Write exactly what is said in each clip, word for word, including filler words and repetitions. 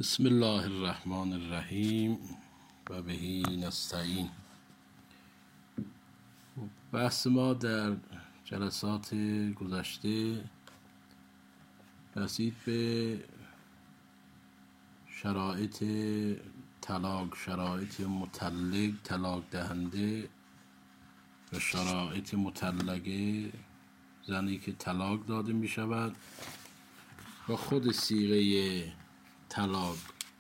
بسم الله الرحمن الرحیم و بهی نستعین. بحث ما در جلسات گذشته رسید به شرایط طلاق، شرایط مطلق طلاق دهنده و شرایط مطلقه زنی که طلاق داده می شود و خود صیغه طلاق.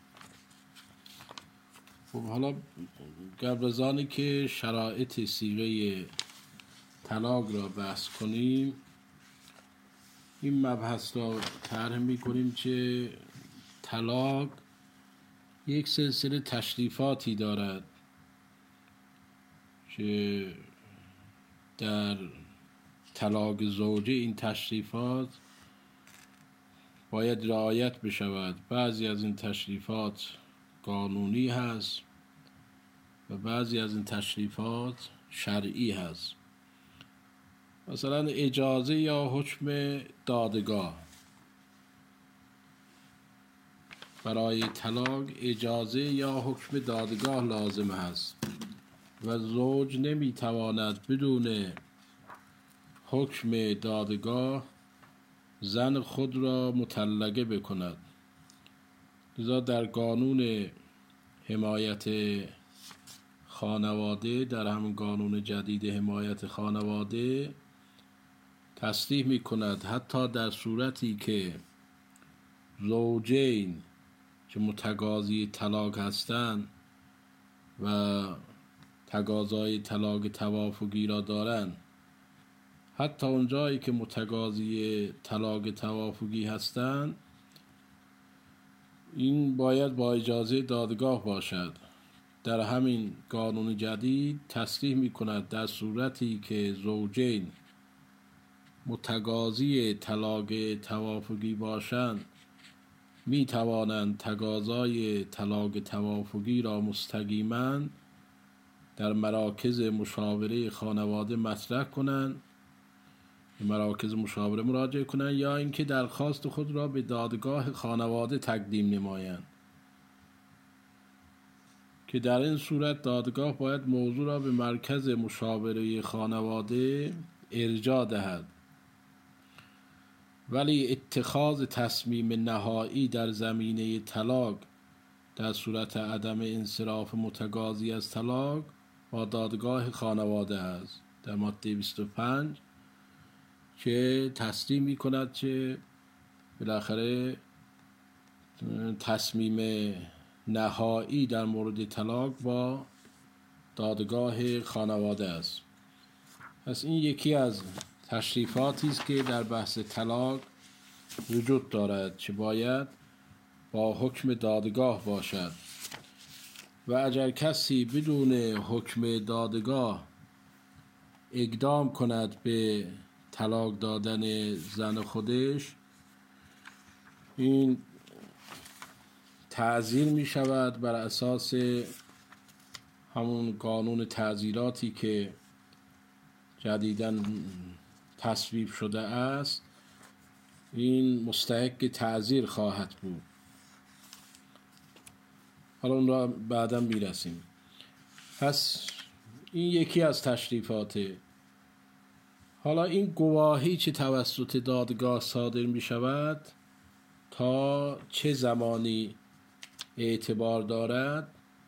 خب حالا قبل از آنی که شرایط صیغه طلاق را بحث کنیم این مبحث را طرح می کنیم که طلاق یک سلسله تشریفاتی دارد که در طلاق زوجه این تشریفات باید رعایت بشود. بعضی از این تشریفات قانونی هست و بعضی از این تشریفات شرعی هست. مثلا اجازه یا حکم دادگاه. برای طلاق اجازه یا حکم دادگاه لازم هست و زوج نمیتواند بدون حکم دادگاه زن خود را مطلقه بکند. لذا در قانون حمایت خانواده، در همون قانون جدید حمایت خانواده تصریح می کند حتی در صورتی که زوجین که متقاضی طلاق هستند و تقاضای طلاق توافقی را دارند، حتی اونجایی که متقاضی طلاق توافقی هستند این باید با اجازه دادگاه باشد. در همین قانون جدید تصریح می کند در صورتی که زوجین متقاضی طلاق توافقی باشند می توانند تقاضای طلاق توافقی را مستقیما در مراکز مشاوره خانواده مطرح کنند، مراکز مشاوره مراجعه کنند یا اینکه درخواست خود را به دادگاه خانواده تقدیم نمایند که در این صورت دادگاه باید موضوع را به مرکز مشاوره خانواده ارجاع دهد. ولی اتخاذ تصمیم نهایی در زمینه طلاق در صورت عدم انصراف متقاضی از طلاق با دادگاه خانواده است. در ماده بیست و پنج که تصریح می کند که بالاخره تصمیم نهایی در مورد طلاق با دادگاه خانواده است. پس این یکی از تشریفاتی است که در بحث طلاق وجود دارد که باید با حکم دادگاه باشد و اگر کسی بدون حکم دادگاه اقدام کند به طلاق دادن زن خودش این تعزیر می شود بر اساس همون قانون تعزیراتی که جدیداً تصویب شده است. این مستحق تعزیر خواهد بود. حالا اون را بعدا می رسیم. پس این یکی از تشریفاته. حالا این گواهی که توسط دادگاه صادر می شود تا چه زمانی اعتبار دارد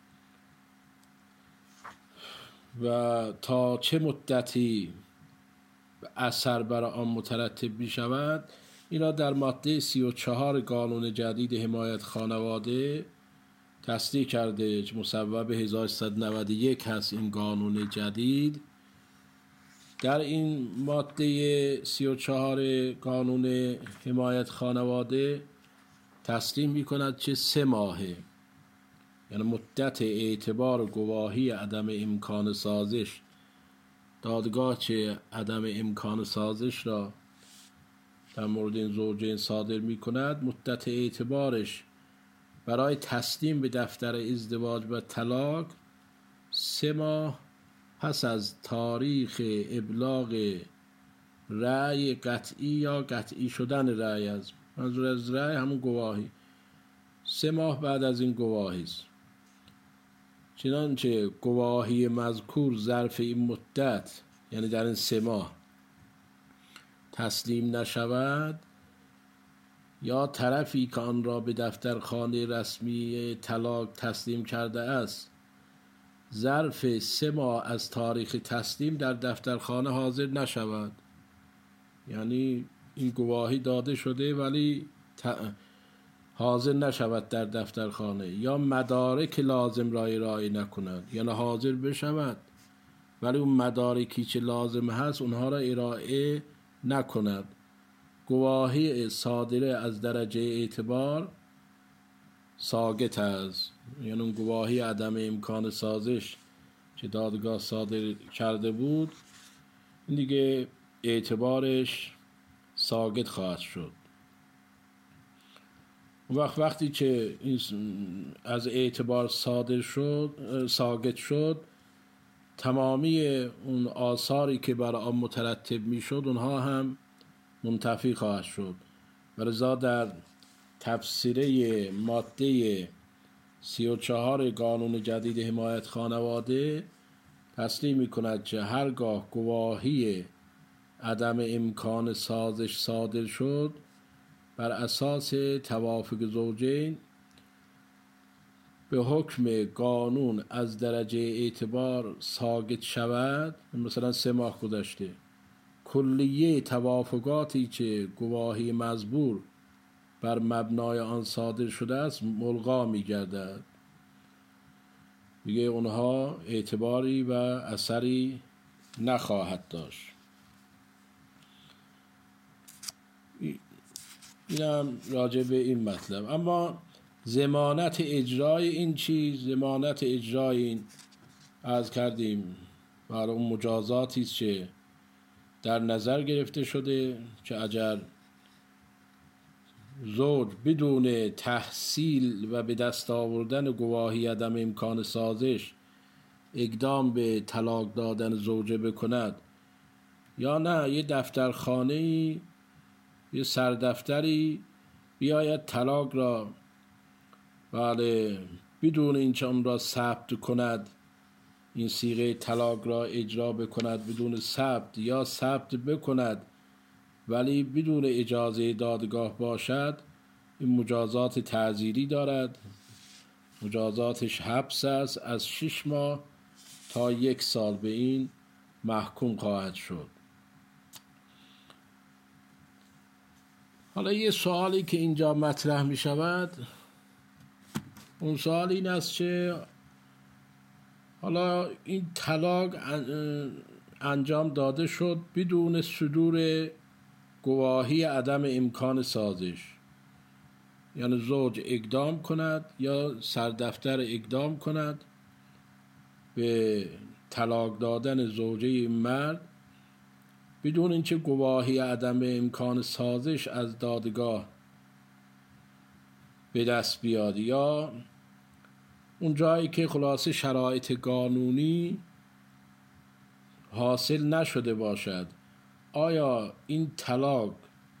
و تا چه مدتی اثر بر آن مترتب می شود این را در ماده سی و چهار قانون جدید حمایت خانواده تصدیق کرده که مصوب هزار و سیصد و نود و یک هست. این قانون جدید در این ماده سی و چهار قانون حمایت خانواده تصریح می کند که سه ماهه، یعنی مدت اعتبار گواهی عدم امکان سازش. دادگاه که عدم امکان سازش را در مورد این زوجین صادر می کند مدت اعتبارش برای تسلیم به دفتر ازدواج و طلاق سه ماه پس از تاریخ ابلاغ رأی قطعی یا قطعی شدن رأی. از منظور از رأی همون گواهی سه ماه بعد از این گواهی است. چنانچه گواهی مذکور ظرف این مدت، یعنی در این سه ماه تسلیم نشود، یا طرفی که آن را به دفترخانه رسمی طلاق تسلیم کرده است ظرف سه ماه از تاریخ تسلیم در دفترخانه حاضر نشود، یعنی این گواهی داده شده ولی حاضر نشود در دفترخانه، یا مدارک لازم را ارائه نکند، یعنی حاضر بشود ولی اون مدارکی که لازم هست اونها را ارائه نکند، گواهی صادره از درجه اعتبار ساقط است. یعنی اون گواهی عدم امکان سازش که دادگاه صادر کرده بود این دیگه اعتبارش ساقط خواهد شد. وقت وقتی که این از اعتبار صادر شد ساقط شد، تمامی اون آثاری که برای آن مترتب می شد اونها هم منتفی خواهد شد. ولذا در تفسیره ماده سی و چهار قانون جدید حمایت خانواده تصریح می کند که هرگاه گواهی عدم امکان سازش صادر شد بر اساس توافق زوجین به حکم قانون از درجه اعتبار ساقط شود، مثلا سه ماه گذشته، کلیه توافقاتی که گواهی مزبور بر مبنای آن صادر شده است ملغا می گردد، دیگه اونها اعتباری و اثری نخواهد داشت. اینم راجع به این مطلب. اما ضمانت اجرای این چیز، ضمانت اجرای این عرض کردیم برای اون مجازاتی است که در نظر گرفته شده که اگر زوج بدون تحصیل و به دست آوردن گواهی عدم امکان سازش اقدام به طلاق دادن زوجه بکند، یا نه یه دفترخانه یه سردفتری بیاید طلاق را بله بدون اینکه اون را ثبت کند، این صیغه طلاق را اجرا بکند بدون ثبت، یا ثبت بکند ولی بدون اجازه دادگاه باشد، این مجازات تعزیری دارد. مجازاتش حبس است، از شش ماه تا یک سال به این محکوم خواهد شد. حالا یه سوالی که اینجا مطرح می شود، اون سوال این است که حالا این طلاق انجام داده شد بدون صدور گواهی عدم امکان سازش، یعنی زوج اقدام کند یا سردفتر اقدام کند به طلاق دادن زوجه مرد بدون اینکه گواهی عدم امکان سازش از دادگاه به دست بیاد، یا اون جایی که خلاصه شرایط قانونی حاصل نشده باشد، آیا این طلاق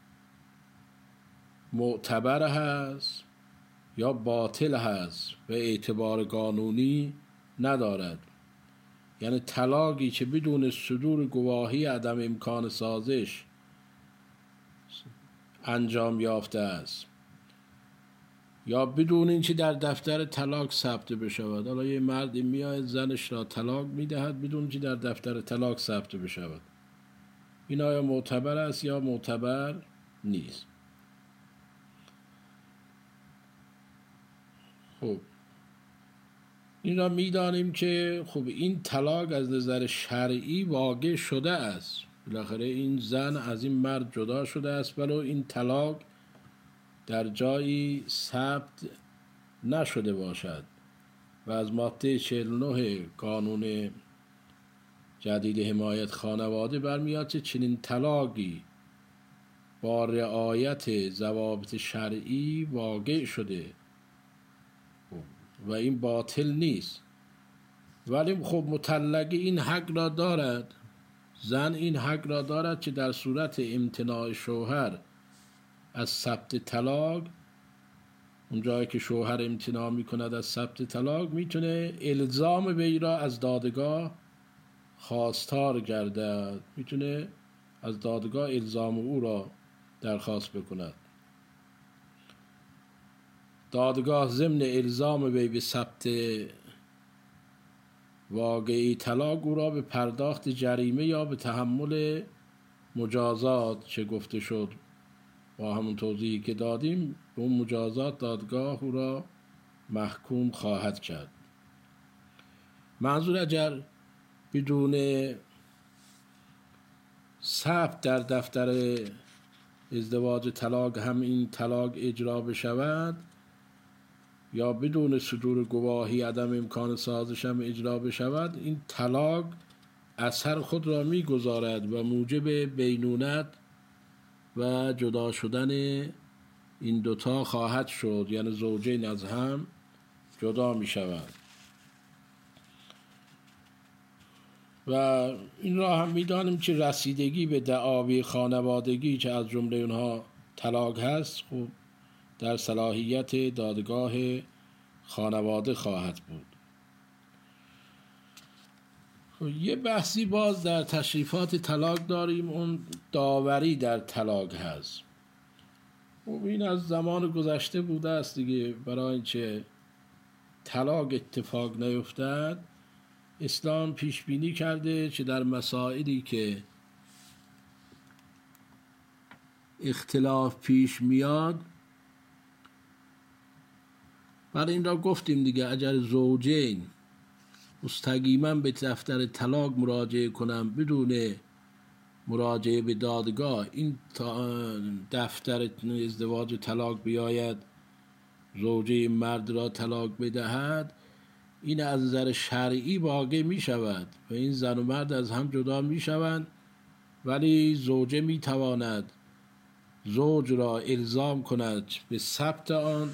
معتبر هست یا باطل هست و اعتبار قانونی ندارد؟ یعنی طلاقی که بدون صدور گواهی عدم امکان سازش انجام یافته است یا بدون اینکه در دفتر طلاق ثبت بشود. حالا یه مردی میاد زنش را طلاق میدهد بدون اینکه در دفتر طلاق ثبت بشود، این آیا معتبر است یا معتبر نیست؟ خب این را میدانیم که خب این طلاق از نظر شرعی واقع شده است، بالاخره این زن از این مرد جدا شده است، ولی این طلاق در جایی ثبت نشده باشد و از ماده چهل و نه قانون جدید حمایت خانواده برمیاد که چنین طلاقی با رعایت ضوابط شرعی واقع شده و این باطل نیست. ولی خب مطلقه این حق را دارد، زن این حق را دارد که در صورت امتناع شوهر از ثبت طلاق اون جایی که شوهر امتناع میکند از ثبت طلاق میتونه الزام وی را از دادگاه خواستار گردد، میتونه از دادگاه الزام او را درخواست بکند. دادگاه ضمن الزام وی به ثبت واقعی طلاق او را به پرداخت جریمه یا به تحمل مجازات چه گفته شد با همون توضیحی که دادیم، به اون مجازات دادگاه او را محکوم خواهد کرد. منظور اگر بدون ثبت در دفتر ازدواج طلاق هم این طلاق اجرا بشود یا بدون صدور گواهی عدم امکان سازش هم اجرا بشود، این طلاق اثر خود را میگذارد و موجب بینونت و جدا شدن این دوتا خواهد شد، یعنی زوجین از هم جدا می شود. و این را هم می دانیم که رسیدگی به دعاوی خانوادگی که از جمله اونها طلاق هست، خب در صلاحیت دادگاه خانواده خواهد بود. یه بحثی باز در تشریفات طلاق داریم، اون داوری در طلاق هست. خب این از زمان گذشته بوده است دیگه. برای اینکه طلاق اتفاق نیفتد، اسلام پیش بینی کرده که در مسائلی که اختلاف پیش میاد، برای این را گفتیم دیگه، اگر زوجین مستقیما به دفتر طلاق مراجعه کنم بدون مراجعه به دادگاه، این دفتر ازدواج طلاق بیاید زوجه مرد را طلاق بدهد، این از نظر شرعی واقع می شود و این زن و مرد از هم جدا می شوند، ولی زوجه می تواند زوج را الزام کند به ثبت آن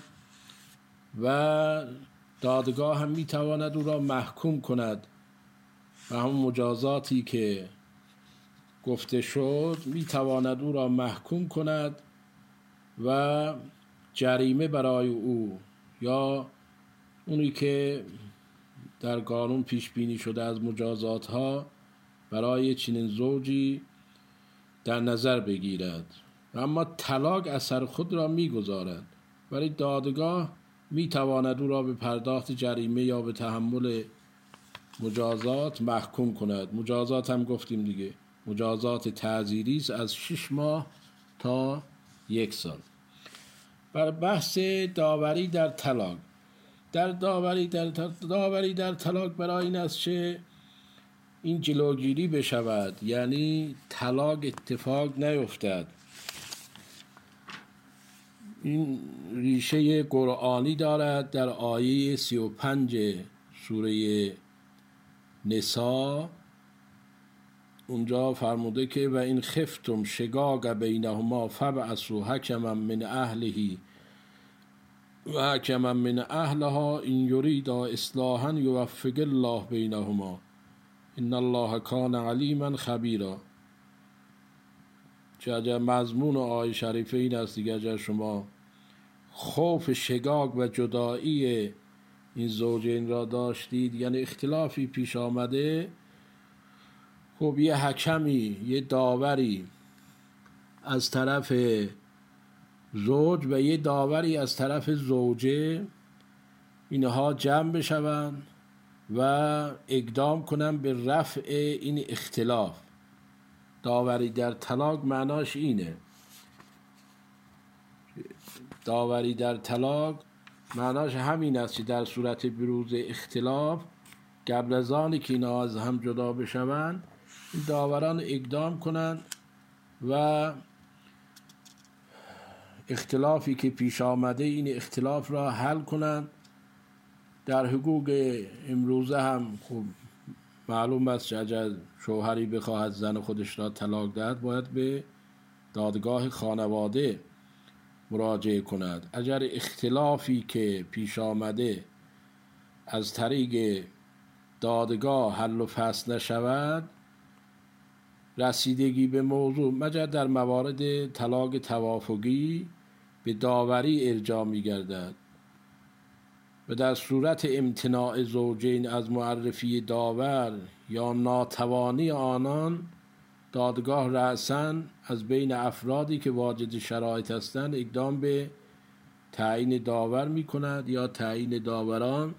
و دادگاه هم می تواند او را محکوم کند و همون مجازاتی که گفته شد می تواند او را محکوم کند و جریمه برای او یا اونی که در قانون پیش بینی شده از مجازات ها برای چنین زوجی در نظر بگیرد. اما طلاق اثر خود را می گذارد، ولی دادگاه می تواند او را به پرداخت جریمه یا به تحمل مجازات محکوم کند. مجازات هم گفتیم دیگه، مجازات تعزیری است از شش ماه تا یک سال. بر بحث داوری در طلاق، در داوری در داوری در طلاق برای این است که این جلوگیری بشود، یعنی طلاق اتفاق نیفتد. این ریشه قرآنی دارد در آیه سی و پنج سوره نساء. اونجا فرموده که و این خفتم شقاق بینهما فبعثوا حکما من اهله و حکما من اهلها این یریدا اصلاحا یوفق الله بینهما ان الله کان علیما خبیرا. چه اگر مضمون آیه شریفه این است دیگه، اگر شما خوف شقاق و جدایی این زوجین را داشتید، یعنی اختلافی پیش آمده، خب یه حکمی، یه داوری از طرف زوج و یه داوری از طرف زوجه، اینها جمع بشوند و اقدام کنن به رفع این اختلاف. داوری در طلاق معناش اینه. داوری در طلاق معناش همین است که در صورت بروز اختلاف قبل از آنی که اینا از هم جدا بشوند، این داوران اقدام کنند و اختلافی که پیش آمده این اختلاف را حل کنند. در حقوق امروزه هم خب معلوم است که اگر شوهری بخواهد زن خودش را طلاق دهد، باید به دادگاه خانواده مراجعه کند. اگر اختلافی که پیش آمده از طریق دادگاه حل و فصل نشود، رسیدگی به موضوع مگر در موارد طلاق توافقی به داوری ارجاع می گردد. و در صورت امتناع زوجین از معرفی داور یا ناتوانی آنان، دادگاه رأساً از بین افرادی که واجد شرایط هستند اقدام به تعیین داور می کند یا تعیین داوران،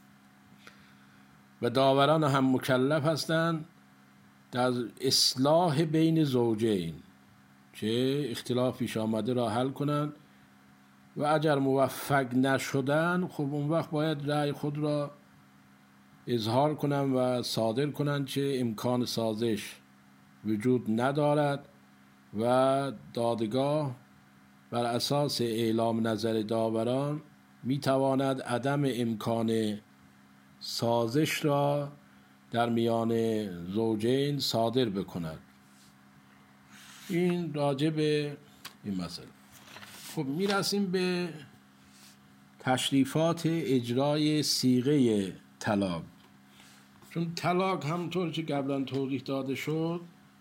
و داوران هم مکلف هستند در اصلاح بین زوجین که اختلاف پیش آمده را حل کنند و اگر موفق نشدن خب اون وقت باید رأی خود را اظهار کنند و صادر کنند که امکان سازش وجود ندارد و دادگاه بر اساس اعلام نظر داوران می تواند عدم امکان سازش را در میان زوجین صادر بکند. این راجع به این مسئله. خب می رسیم به تشریفات اجرای صیغه طلاق. چون طلاق همطور که قبلا توضیح داده شد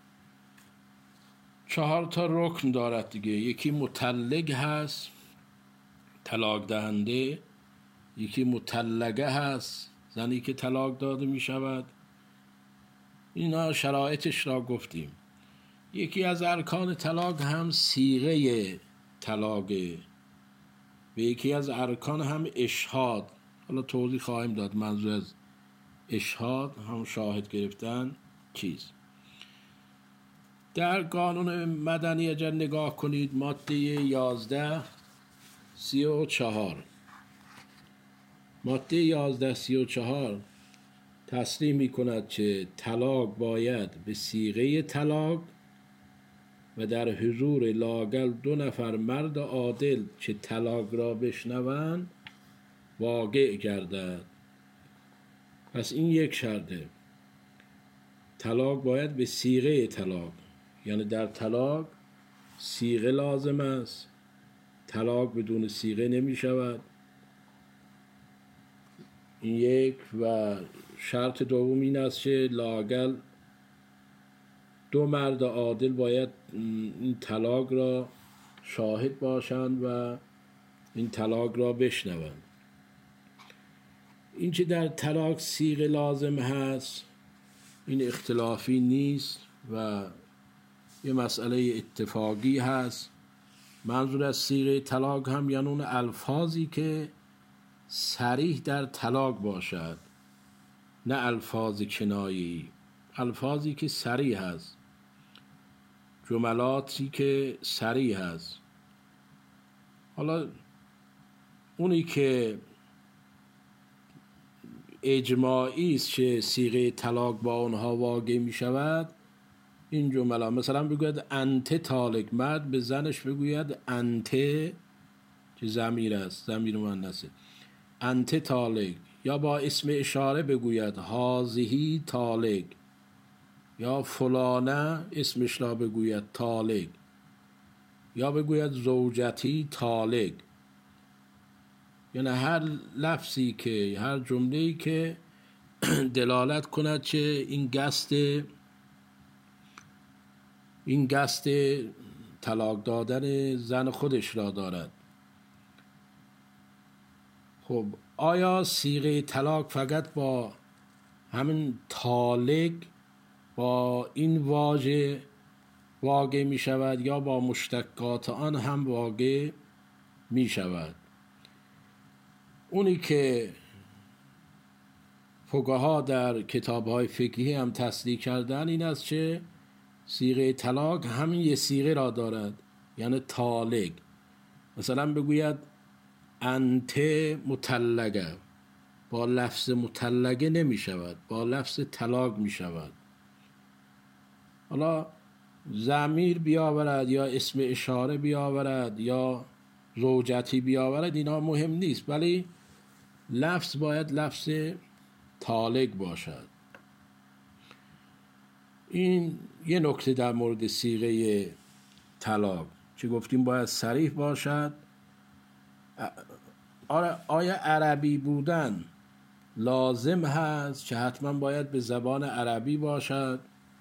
چهار تا رکن دارد دیگه. یکی مطلق هست، طلاق دهنده. یکی مطلقه هست، زنی که طلاق داده می شود. اینا شرایطش را گفتیم. یکی از ارکان طلاق هم صیغه طلاقه و یکی از ارکان هم اشهاد. حالا توضیح خواهیم داد منظور از اشهاد هم شاهد گرفتن چیز. در قانون مدنی اگر نگاه کنید ماده یازده سی و چهار ماده یازده سی و چهار تصریح می کند که طلاق باید به صیغه طلاق و در حضور لااقل دو نفر مرد عادل که طلاق را بشنوند واقع گردد. پس این یک شرطه. طلاق باید به صیغه طلاق، یعنی در طلاق صیغه لازم است. طلاق بدون صیغه نمی شود. این یک. و شرط دوم این است که لااقل دو مرد عادل باید این طلاق را شاهد باشند و این طلاق را بشنوند. این که در طلاق صیغه لازم هست این اختلافی نیست و یه مسئله اتفاقی هست. منظور از صیغه طلاق هم یعنی اون الفاظی که صریح در طلاق باشد، نه الفاظ کنایی، الفاظی که صریح هست، جملاتی که صریح هست. حالا اونی که اجماعی است که صیغه طلاق با اونها واقع می شود این جمله، مثلا بگوید انت طالق، مرد به زنش بگوید انت که ضمیر است، ضمیر مؤنثه، انت طالق، یا با اسم اشاره بگوید هذه طالق، یا فلانه اسمش را بگوید طالق، یا بگوید زوجتی طالق. یعنی هر لفظی که هر جمله‌ای که دلالت کند که این قصد این قصد طلاق دادن زن خودش را دارد. خب آیا صیغه طلاق فقط با همین طالق با این واژه واقع می شود یا با مشتقات آن هم واقع می شود؟ اونی که فقها در کتاب‌های فقهی هم تصدیق کردن این است که صیغه طلاق همین یه صیغه را دارد، یعنی طالق. مثلا بگوید انت مطلقه، با لفظ مطلقه نمی شود، با لفظ طلاق می شود. حالا ضمیر بیاورد یا اسم اشاره بیاورد یا زوجتی بیاورد اینا مهم نیست، ولی لفظ باید لفظ طالق باشد. این یه نکته در مورد صیغه طلاق چه گفتیم باید صریح باشد. آیا عربی بودن لازم هست که حتما باید به زبان عربی باشد؟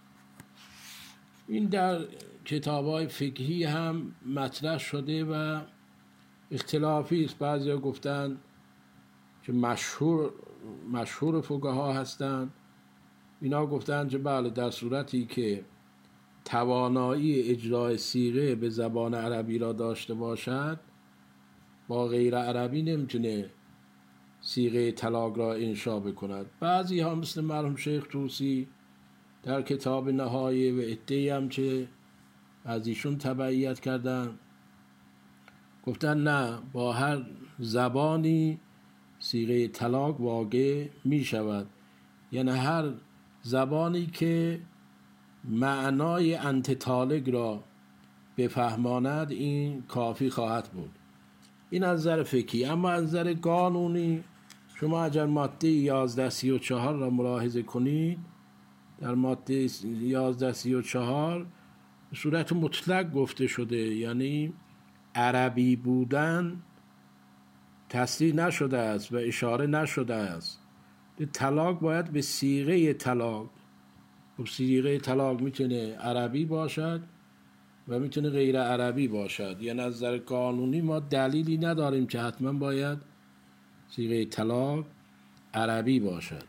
این در کتاب‌های فقهی هم مطرح شده و اختلافی است. بعضیا گفتن که مشهور مشهور فقها هستند، اینا گفتن که بله در صورتی که توانایی اجرای صیغه به زبان عربی را داشته باشد، با غیر عربی نمیتونه صیغه طلاق را انشا بکند. بعضی ها مثل مرحوم شیخ طوسی در کتاب نهایه و عده‌ای هم که از ایشون تبعیت کردن گفتن نه، با هر زبانی صیغه طلاق واقع می شود، یعنی هر زبانی که معنای انت طالق را بفهماند این کافی خواهد بود. این از نظر فقهی. اما از نظر قانونی شما اگر ماده یازده سی و چهار را ملاحظه کنید، در ماده یازده سی و چهار به صورت مطلق گفته شده، یعنی عربی بودن تصریح نشده است و اشاره نشده است. طلاق باید به صیغه طلاق، صیغه طلاق میتونه عربی باشد و میتونه غیر عربی باشد. یعنی از نظر قانونی ما دلیلی نداریم که حتما باید صیغه طلاق عربی باشد.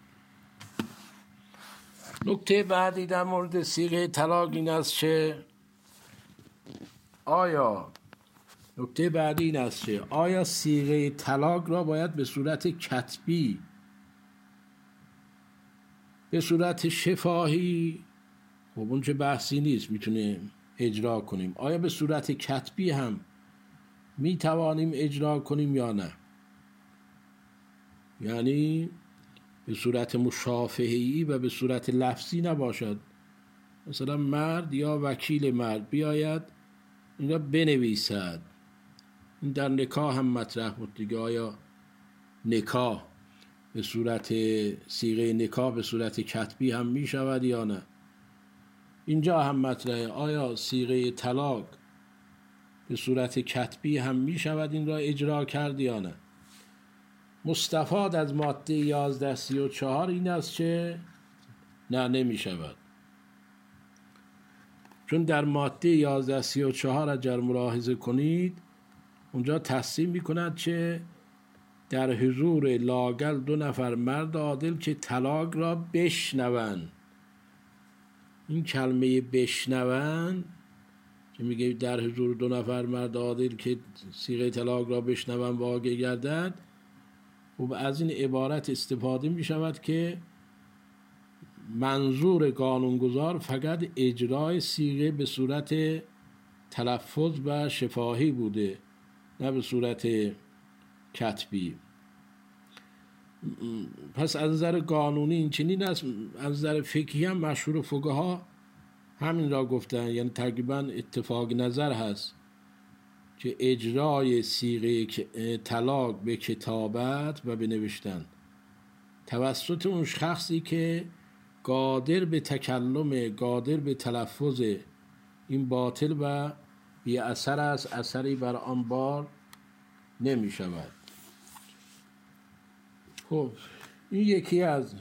نکته بعدی در مورد صیغه طلاق این است که آیا نکته بعدی این است که آیا صیغه طلاق را باید به صورت کتبی، به صورت شفاهی، خب اون چه بحثی نیست میتونیم اجرا کنیم، آیا به صورت کتبی هم میتوانیم اجرا کنیم یا نه؟ یعنی به صورت مشافهه‌ای و به صورت لفظی نباشد. مثلا مرد یا وکیل مرد بیاید این را بنویسد. این در نکاح هم مطرح بود دیگه، آیا نکاح به صورت صیغه نکاح به صورت کتبی هم می شود یا نه؟ اینجا هم مطرحه، آیا صیغه طلاق به صورت کتبی هم می شود این را اجرا کرد یا نه؟ مستفاد از ماده یازده سی و چهار این است که نه، نمی شود. چون در ماده یازده سی و چهار اگر ملاحظه کنید اونجا تصریح می کند که در حضور لااقل دو نفر مرد عادل که طلاق را بشنوند. این کلمه بشنوند که میگه در حضور دو نفر مرد عادل که صیغه طلاق را بشنوند واقع گردد، و از این عبارت استفاده می شود که منظور قانونگذار فقط اجرای صیغه به صورت تلفظ و شفاهی بوده، نه به صورت کتبی. پس از نظر قانونی این چنین است. از نظر فقهی هم مشهور فقها همین را گفتن، یعنی تقریبا اتفاق نظر هست که اجرای صیغه طلاق به کتابت و به نوشتن توسط اون شخصی که قادر به تکلم، قادر به تلفظ، این باطل و بی اثر است، اثری بر آن بار نمی شود. خب این یکی از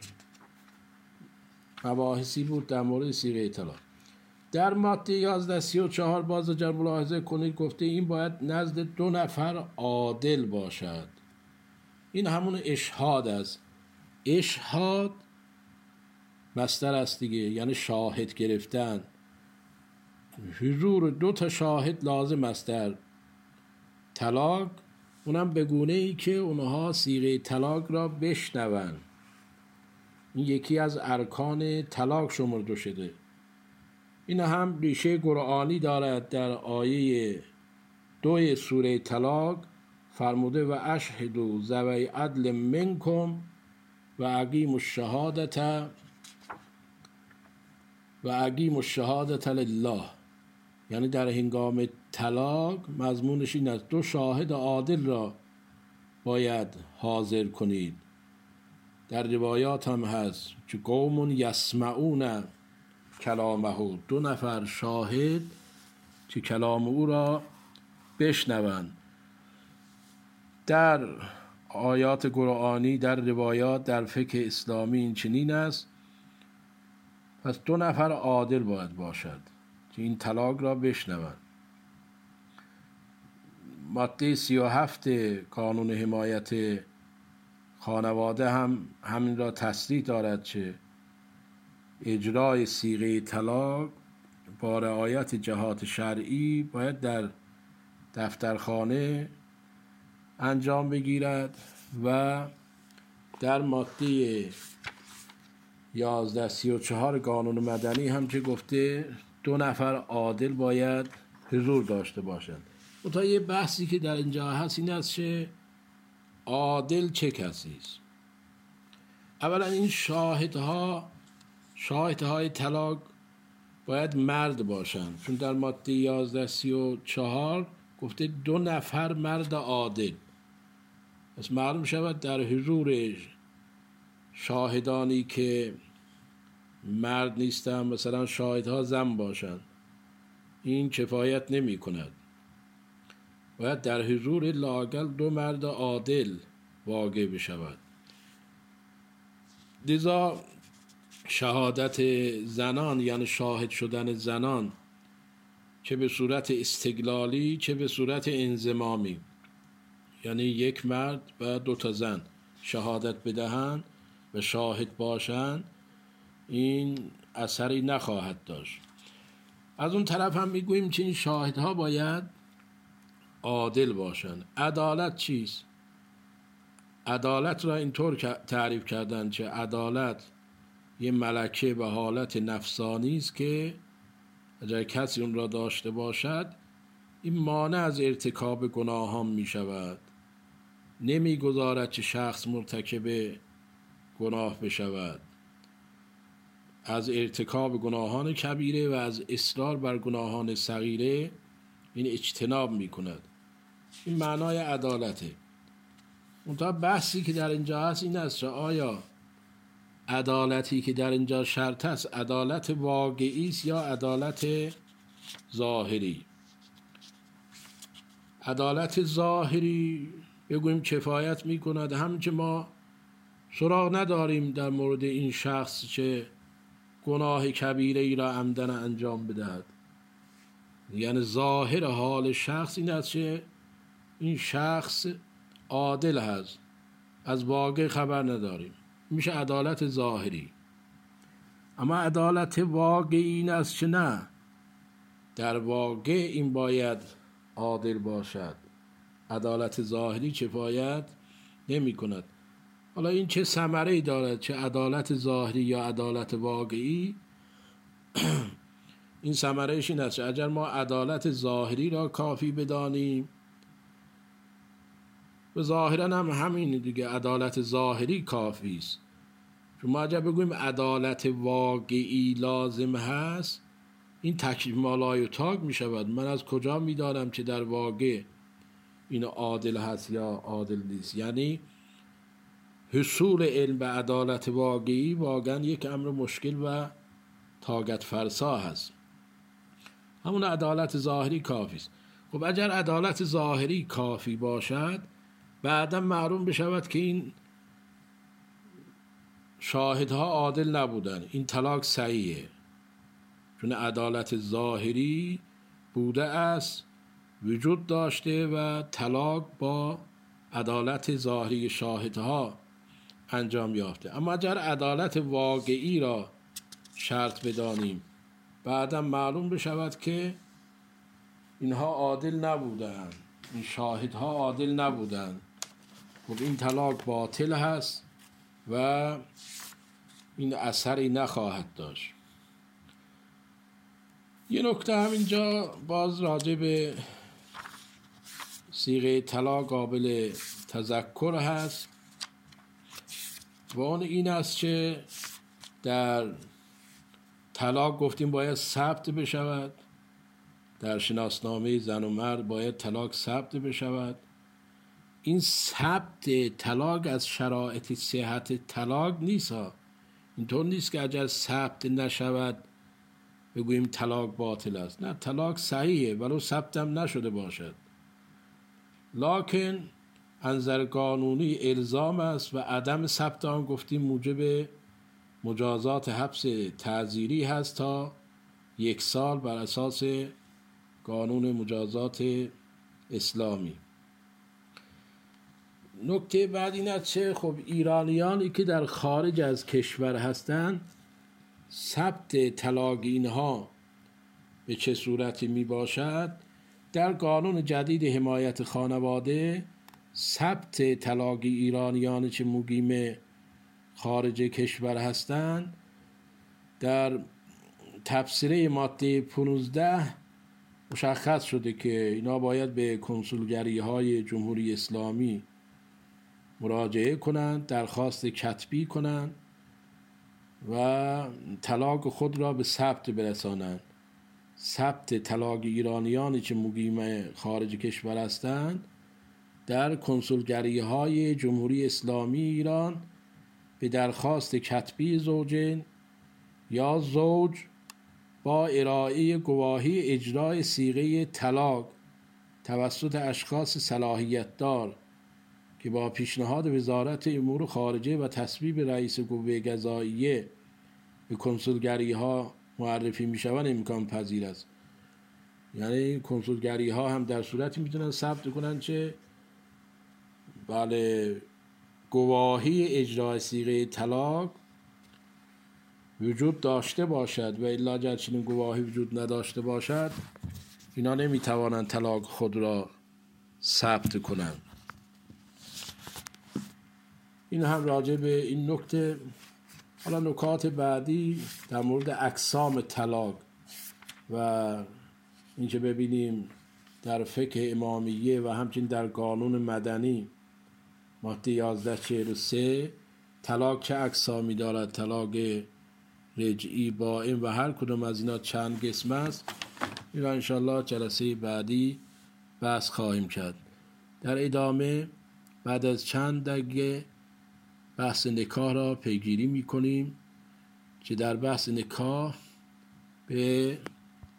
مباحثی بود در مورد صیغه طلاق. در ماده یازده سی و چهار باز اگر ملاحظه کنید گفته این باید نزد دو نفر عادل باشد. این همون اشهاد است. اشهاد مصدر است دیگه، یعنی شاهد گرفتن. حضور دو تا شاهد لازم است در طلاق، اونم به گونه ای که اونها صیغه طلاق را بشنوند. این یکی از ارکان طلاق شمرده شده. این هم ریشه قرآنی دارد. در آیه دو سوره طلاق فرموده و اشهدوا ذوی عدل منکم و اقیموا الشهادة و اقیموا الشهادة لله. یعنی در هنگام طلاق مضمونش این است دو شاهد عادل را باید حاضر کنید. در روایات هم هست که قوم یسمعون کلامه، دو نفر شاهد که کلام او را بشنوند. در آیات قرآنی، در روایات، در فقه اسلامی این چنین است. پس دو نفر عادل باید باشد که این طلاق را بشنوند. ماده سی و هفت قانون حمایت خانواده هم همین را تصریح دارد که اجرای صیغه طلاق با رعایت جهات شرعی باید در دفترخانه انجام بگیرد و در ماده یازده سی و چهار قانون مدنی هم که گفته دو نفر عادل باید حضور داشته باشند. تا یه بحثی که در اینجا هست این است که عادل چه کسی است؟ اولا این شاهدها شاهدهای طلاق باید مرد باشند، چون در ماده یازده سی و چهار گفته دو نفر مرد عادل. پس معلوم شود در حضور شاهدانی که مرد نیستن، مثلا شاهدها زن باشند، این کفایت نمی کند. باید در حضور لااقل دو مرد عادل واقع بشود. لذا شهادت زنان یعنی شاهد شدن زنان چه به صورت استقلالی چه به صورت انضمامی، یعنی یک مرد و دو تا زن شهادت بدهند و شاهد باشند، این اثری نخواهد داشت. از اون طرف هم میگوییم که این شاهدها باید عادل باشند. عدالت چیست؟ عدالت را اینطور تعریف کردن که عدالت یه ملکه به حالت نفسانی است که اگر کسی اون را داشته باشد این مانع از ارتکاب گناهان می شود، نمی گذارد که شخص مرتکب گناه بشود، از ارتکاب گناهان کبیره و از اصرار بر گناهان صغیره این اجتناب می کند. این معنای عدالته. منتها بحثی که در اینجا هست این است که آیا عدالتی که در اینجا شرط است عدالت واقعی است یا عدالت ظاهری؟ عدالت ظاهری بگوییم کفایت می کند، همین که ما سراغ نداریم در مورد این شخص که گناه کبیره ای را عمدن انجام بدهد. یعنی ظاهر حال شخص این است که این شخص عادل هست، از واقع خبر نداریم، میشه عدالت ظاهری. اما عدالت واقعی این است که نه، در واقع این باید عادل باشد، عدالت ظاهری کفایت نمی کند. حالا این چه ثمره‌ای دارد، چه عدالت ظاهری یا عدالت واقعی؟ این ثمره‌اش این است اگر ما عدالت ظاهری را کافی بدانیم، و ظاهرا هم همین دیگه، عدالت ظاهری کافی است. چون ما اگر بگوییم عدالت واقعی لازم هست این تکلیف مالای و تاک می شود. من از کجا می دانم که در واقع این عادل هست یا عادل نیست؟ یعنی حصول علم به عدالت واقعی واقعا یک امر مشکل و طاقت فرسا هست. همون عدالت ظاهری کافی است. خب اگر عدالت ظاهری کافی باشد بعدا معلوم بشود که این شاهدها عادل نبودن، این طلاق صحیحه، چون عدالت ظاهری بوده است، وجود داشته و طلاق با عدالت ظاهری شاهدها انجام یافته. اما اگر عدالت واقعی را شرط بدانیم بعدا معلوم بشود که اینها عادل نبودند، این شاهدها عادل نبودند، خب این طلاق باطل هست و این اثری نخواهد داشت. یه نکته همینجا باز راجع به صیغه طلاق قابل تذکر هست و اون این است که در طلاق گفتیم باید ثبت بشود، در شناسنامه زن و مرد باید طلاق ثبت بشود. این ثبت طلاق از شرایط صحت طلاق نیست ها. اینطور نیست که اگر ثبت نشود بگوییم طلاق باطل است. نه، طلاق صحیحه ولو ثبت هم نشده باشد، لکن از نظر قانونی الزام است و عدم ثبت آن گفتیم موجب مجازات حبس تعزیری هست تا یک سال بر اساس قانون مجازات اسلامی. نکته بعد این است که خب ایرانیانی که در خارج از کشور هستند ثبت طلاق اینها به چه صورتی می باشد؟ در قانون جدید حمایت خانواده ثبت طلاق ایرانیان که مقیم خارج کشور هستند در تفسیره ماده پانزده مشخص شده که اینا باید به کنسولگری های جمهوری اسلامی مراجعه کنند، درخواست کتبی کنند و طلاق خود را به ثبت برسانند. ثبت طلاق ایرانیانی که مقیم خارج کشور هستند در کنسولگری های جمهوری اسلامی ایران به درخواست کتبی زوجین یا زوج با ارائه گواهی اجرای صیغه طلاق توسط اشخاص صلاحیت دار که با پیشنهاد وزارت امور خارجه و تصویب رئیس قوه قضاییه به کنسولگری ها معرفی می شوند امکان پذیر است. یعنی کنسولگری ها هم در صورتی میتونن ثبت کنن که بله گواهی اجرای صیغه طلاق وجود داشته باشد و الا اگر چنین گواهی وجود نداشته باشد اینا نمیتوانند طلاق خود را ثبت کنند. این هم راجع به این نکته. حالا نکات بعدی در مورد اقسام طلاق و اینکه ببینیم در فقه امامیه و همچنین در قانون مدنی ماده یازده چهل و سه طلاق چه اقسامی دارد، طلاق رجعی، بائن و هر کدوم از اینا چند قسم است. این را انشاءالله جلسه بعدی بحث خواهیم کرد. در ادامه بعد از چند دقیقه بحث نکاح را پیگیری می کنیم که در بحث نکاح به